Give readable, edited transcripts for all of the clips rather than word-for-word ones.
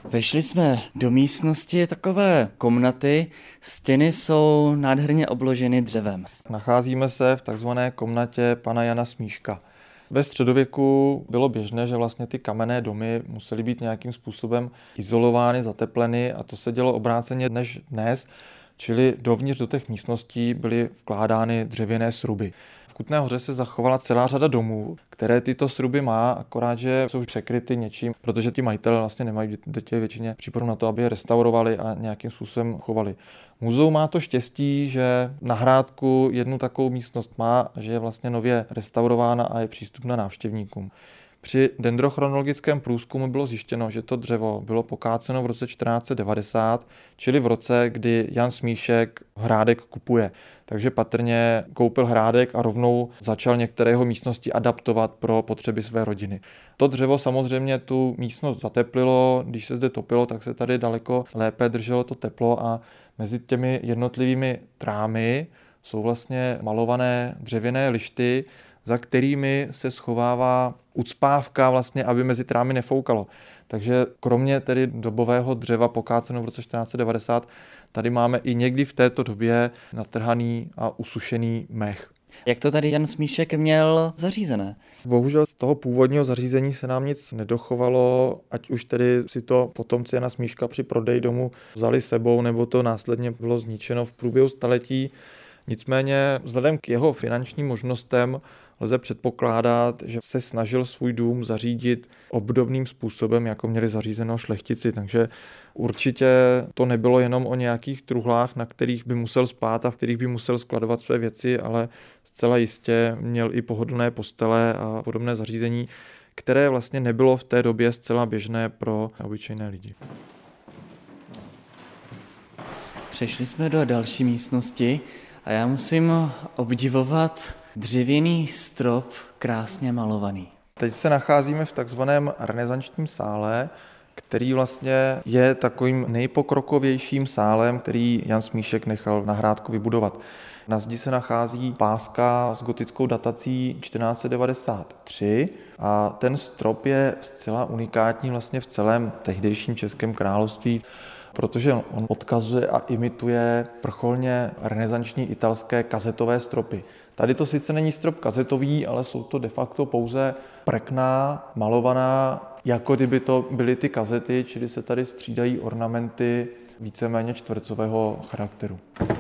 Vešli jsme do místnosti takové komnaty, stěny jsou nádherně obloženy dřevem. Nacházíme se v takzvané komnatě pana Jana Smíška. Ve středověku bylo běžné, že vlastně ty kamenné domy musely být nějakým způsobem izolovány, zatepleny a to se dělo obráceně než dnes, čili dovnitř do těch místností byly vkládány dřevěné sruby. V Kutné Hoře se zachovala celá řada domů, které tyto sruby má, akorát, že jsou překryty něčím, protože ti majitelé vlastně nemají do těch většině případů na to, aby je restaurovali a nějakým způsobem chovali. Muzeum má to štěstí, že na Hrádku jednu takovou místnost má, že je vlastně nově restaurována a je přístupná návštěvníkům. Při dendrochronologickém průzkumu bylo zjištěno, že to dřevo bylo pokáceno v roce 1490, čili v roce, kdy Jan Smíšek Hrádek kupuje. Takže patrně koupil Hrádek a rovnou začal některé jeho místnosti adaptovat pro potřeby své rodiny. To dřevo samozřejmě tu místnost zateplilo, když se zde topilo, tak se tady daleko lépe drželo to teplo a mezi těmi jednotlivými trámy jsou vlastně malované dřevěné lišty, za kterými se schovává ucpávka vlastně, aby mezi trámy nefoukalo. Takže kromě tedy dobového dřeva pokáceno v roce 1490, tady máme i někdy v této době natrhaný a usušený mech. Jak to tady Jan Smíšek měl zařízené? Bohužel z toho původního zařízení se nám nic nedochovalo, ať už tedy si to potomci Jana Smíška při prodeji domu vzali sebou, nebo to následně bylo zničeno v průběhu staletí. Nicméně vzhledem k jeho finančním možnostem lze předpokládat, že se snažil svůj dům zařídit obdobným způsobem, jako měli zařízeno šlechtici. Takže určitě to nebylo jenom o nějakých truhlách, na kterých by musel spát a v kterých by musel skladovat své věci, ale zcela jistě měl i pohodlné postele a podobné zařízení, které vlastně nebylo v té době zcela běžné pro obyčejné lidi. Přešli jsme do další místnosti a já musím obdivovat dřevěný strop krásně malovaný. Teď se nacházíme v takzvaném renesančním sále, který vlastně je takovým nejpokrokovějším sálem, který Jan Smíšek nechal na Hrádku vybudovat. Na zdi se nachází páska s gotickou datací 1493 a ten strop je zcela unikátní vlastně v celém tehdejším Českém království, protože on odkazuje a imituje vrcholně renesanční italské kazetové stropy. Tady to sice není strop kazetový, ale jsou to de facto pouze prkna, malovaná, jako kdyby to byly ty kazety, čili se tady střídají ornamenty víceméně čtvercového charakteru.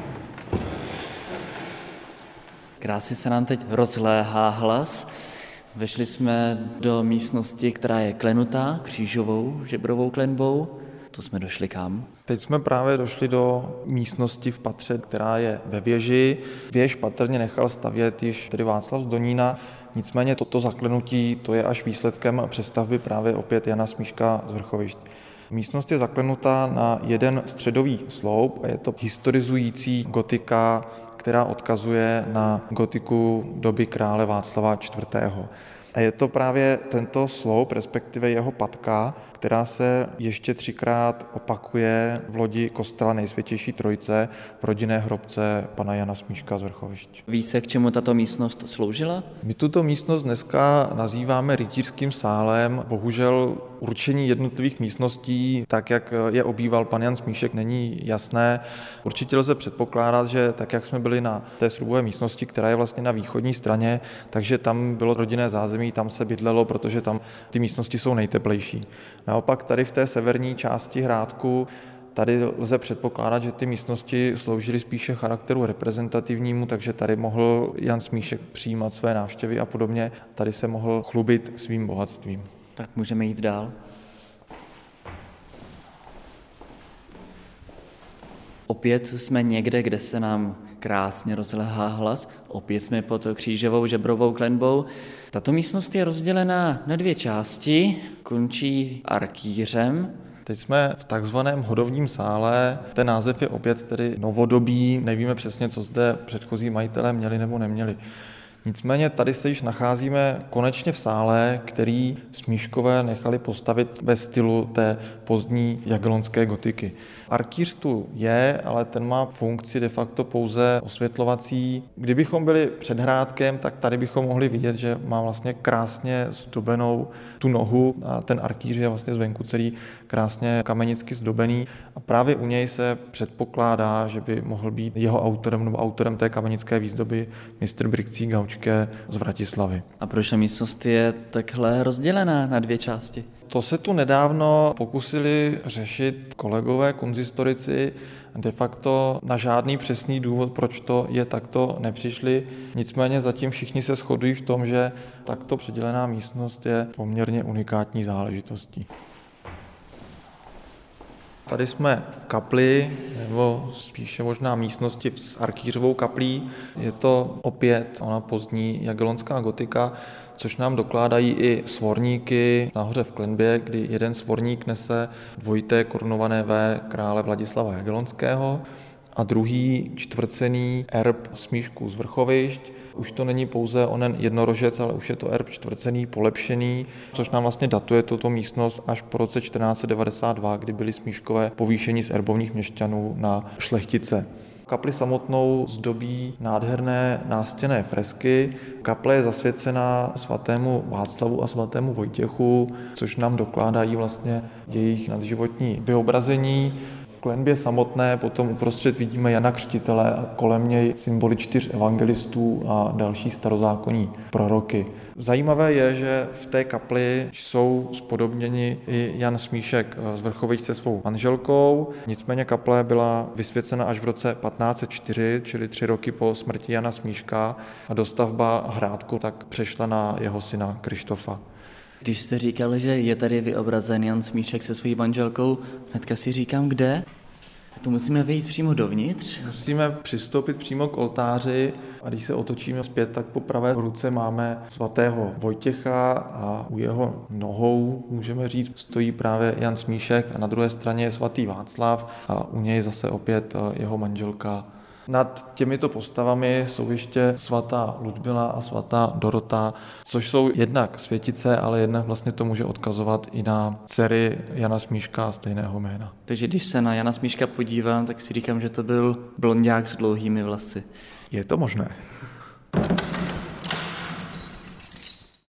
Krásně se nám teď rozléhá hlas. Vešli jsme do místnosti, která je klenutá křížovou žebrovou klenbou. To jsme došli kam? Teď jsme právě došli do místnosti v patře, která je ve věži. Věž patrně nechal stavět již tedy Václav z Donína, nicméně toto zaklenutí to je až výsledkem přestavby právě opět Jana Smíška z Vrchovišť. Místnost je zaklenutá na jeden středový sloup a je to historizující gotika, která odkazuje na gotiku doby krále Václava IV. A je to právě tento sloup, respektive jeho patka, která se ještě 3krát opakuje v lodi kostela Nejsvětější Trojice v rodinné hrobce pana Jana Smíška z Vrchovišť. Ví se, k čemu tato místnost sloužila? My tuto místnost dneska nazýváme rytířským sálem. Bohužel určení jednotlivých místností, tak jak je obýval pan Jan Smíšek, není jasné. Určitě lze předpokládat, že tak jak jsme byli na té srubové místnosti, která je vlastně na východní straně, takže tam bylo rodinné zázemí, tam se bydlelo, protože tam ty místnosti jsou nejteplejší. Naopak tady v té severní části Hrádku tady lze předpokládat, že ty místnosti sloužily spíše charakteru reprezentativnímu, takže tady mohl Jan Smíšek přijímat své návštěvy a podobně. Tady se mohl chlubit svým bohatstvím. Tak můžeme jít dál. Opět jsme někde, kde se nám krásně rozléhá hlas. Opět jsme pod křížovou žebrovou klenbou. Tato místnost je rozdělená na dvě části, končí arkýřem. Teď jsme v takzvaném hodovním sále. Ten název je opět tedy novodobý, nevíme přesně, co zde předchozí majitelé měli nebo neměli. Nicméně tady se již nacházíme konečně v sále, který Smíškové nechali postavit ve stylu té pozdní jagellonské gotiky. Arkýř tu je, ale ten má funkci de facto pouze osvětlovací. Kdybychom byli před hrádkem, tak tady bychom mohli vidět, že má vlastně krásně zdobenou tu nohu a ten arkýř je vlastně zvenku celý krásně kamenicky zdobený a právě u něj se předpokládá, že by mohl být jeho autorem nebo autorem té kamenické výzdoby mistr Brikcí Gaučke z Vratislavy. A proč ta místnost je takhle rozdělená na dvě části? To se tu nedávno pokusili řešit kolegové kunzistorici. De facto na žádný přesný důvod, proč to je takto, nepřišli. Nicméně zatím všichni se shodují v tom, že takto předělená místnost je poměrně unikátní záležitostí. Tady jsme v kapli, nebo spíše možná místnosti s arkýřovou kaplí. Je to opět ona pozdní jagellonská gotika, což nám dokládají i svorníky nahoře v klenbě, kdy jeden svorník nese dvojité korunované V krále Vladislava Jagellonského a druhý čtvrcený erb Smíšků z Vrchovišť. Už to není pouze onen jednorožec, ale už je to erb čtvrcený, polepšený, což nám vlastně datuje tuto místnost až po roce 1492, kdy byli Smíškové povýšeni z erbovních měšťanů na šlechtice. Kapli samotnou zdobí nádherné nástěnné fresky. Kaple je zasvěcená svatému Václavu a svatému Vojtěchu, což nám dokládají vlastně jejich nadživotní vyobrazení. V klenbě samotné potom uprostřed vidíme Jana Křtitele a kolem něj symboly 4 evangelistů a další starozákonní proroky. Zajímavé je, že v té kapli jsou spodobněni i Jan Smíšek z Vrchovišť se svou manželkou. Nicméně kaple byla vysvěcena až v roce 1504, čili 3 roky po smrti Jana Smíška a dostavba hrádku tak přešla na jeho syna Krištofa. Když jste říkal, že je tady vyobrazen Jan Smíšek se svojí manželkou, hnedka si říkám, kde? To musíme vejít přímo dovnitř? Musíme přistoupit přímo k oltáři a když se otočíme zpět, tak po pravé ruce máme svatého Vojtěcha a u jeho nohou, můžeme říct, stojí právě Jan Smíšek a na druhé straně je svatý Václav a u něj zase opět jeho manželka. Nad těmito postavami jsou ještě svatá Ludmila a svatá Dorota, což jsou jednak světice, ale jednak vlastně to může odkazovat i na dcery Jana Smíška stejného jména. Takže když se na Jana Smíška podívám, tak si říkám, že to byl blonďák s dlouhými vlasy. Je to možné.